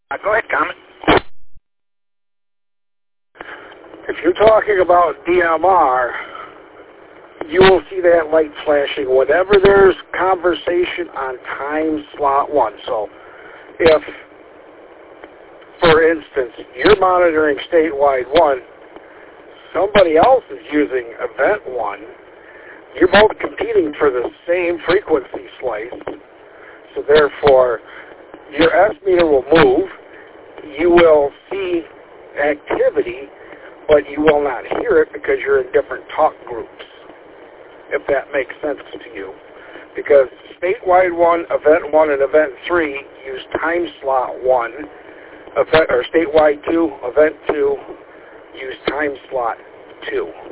Go ahead, comment. If you're talking about DMR, you will see that light flashing whenever there's conversation on time slot 1. So if, for instance, you're monitoring statewide 1, somebody else is using event 1, you're both competing for the same frequency slice. So therefore, your S meter will move, you will see activity, but you will not hear it because you're in different talk groups, if that makes sense to you. Because statewide 1, event 1, and event 3 use time slot 1, or statewide 2, event 2 use time slot 2.